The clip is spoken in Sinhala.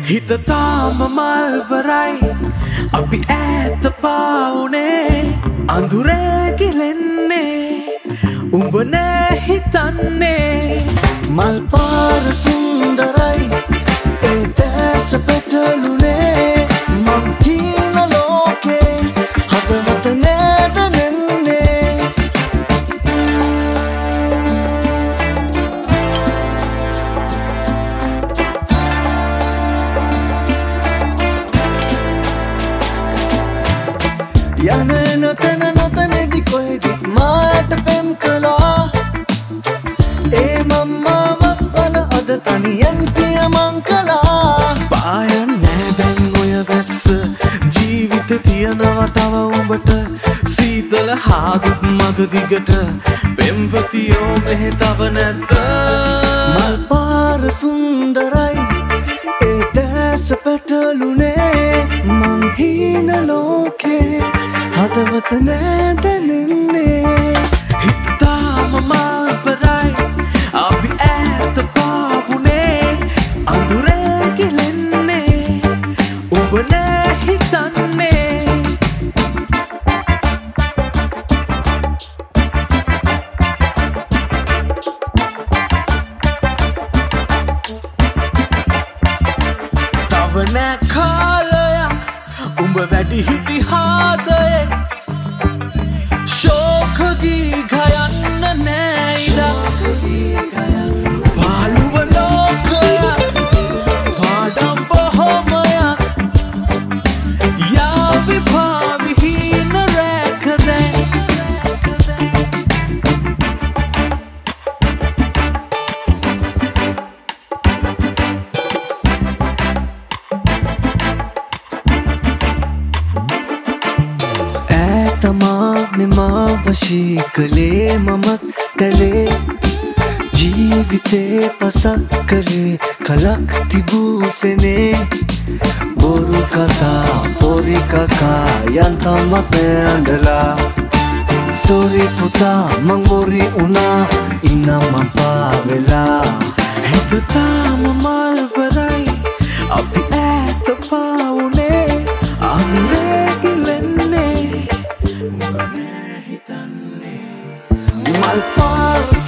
හිත තාම මල්වරයි අපි ඈත පාවුනේ අඳුරේ ගිලෙන්නේ උඹ නෑ හිතන්නේ මල් පාර සුන්දරයි ඒ දැස පැටළුනේ මං කියන ලෝකේ හදවත නෑදනෙන්නේ යන එන තැන නොතැනෙදි කොහෙදිත් මාට පෙම් කළා ඒ මම්මාවත් වන අද තනියෙන් පිය මං කළා පායන් නෑ දැන් ඔය වැස්ස ජීවිත තියනව තව උඹට සීතල හාදුත් මග දිගට පෙම්වතියෝ මෙහෙ තව නැද්ද මල් පාර සුන්දරයි ඒ දැස පැටළුනේ මං හීන ලෝකේ හදවත නෑදනෙන්නේ හිත තාම මල්වරයි අපි ඈත පාවුනේ අඳුරේ ගිලෙන්නේ උඹ නෑ හිතන්නේ තව නෑ කාලයක් උඹ වැඩි හිටි හාදයෙක් ශෝක ගී ගයන්න නෑ ඉඩක් පාළුව ලෝකයක් පාඩම් බොහොමයක් යාවි භාවි හීන රැක දැන් තමා මෙමා වශී කළේ මමත් තැලේ ජීවිතේ පසක් කරේ කලක් තිබූසෙනේ බොරු කතා පොරි කකා යන්තමත් ඇඳලා සෝරි පුතා මං බොරි උනා ඉන්නම් මං පාවෙලා හිත තාම මල්වරයි අපි ඈත පාවුනේ අඳුරේ ගිලෙන්නේ උඹ නෑ හිතන්නේ මල් පාර